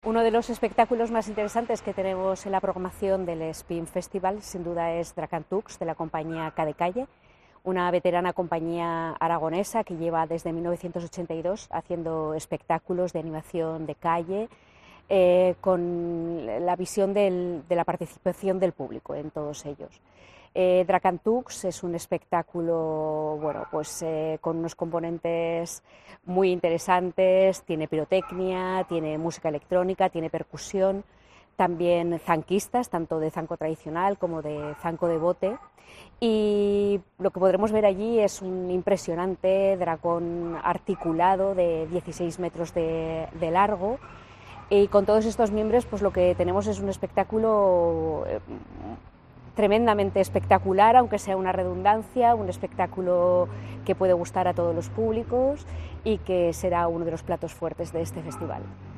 Uno de los espectáculos más interesantes que tenemos en la programación del Spin Festival sin duda es Dracantux, de la compañía K de Calle, una veterana compañía aragonesa que lleva desde 1982 haciendo espectáculos de animación de calle con la visión de la participación del público en todos ellos. Dracantux es un espectáculo con unos componentes muy interesantes, tiene pirotecnia, tiene música electrónica, tiene percusión, también zanquistas, tanto de zanco tradicional como de zanco de bote, y lo que podremos ver allí es un impresionante dragón articulado de 16 metros de largo, y con todos estos miembros pues lo que tenemos es un espectáculo tremendamente espectacular, aunque sea una redundancia, un espectáculo que puede gustar a todos los públicos y que será uno de los platos fuertes de este festival.